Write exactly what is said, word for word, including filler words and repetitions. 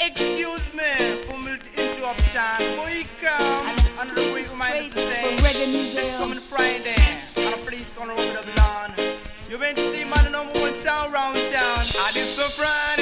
Excuse me for my interruption. We come another week reminded to say this coming Friday. And a police gonna over the lawn. You been to see man number one town round town. And it's a Friday.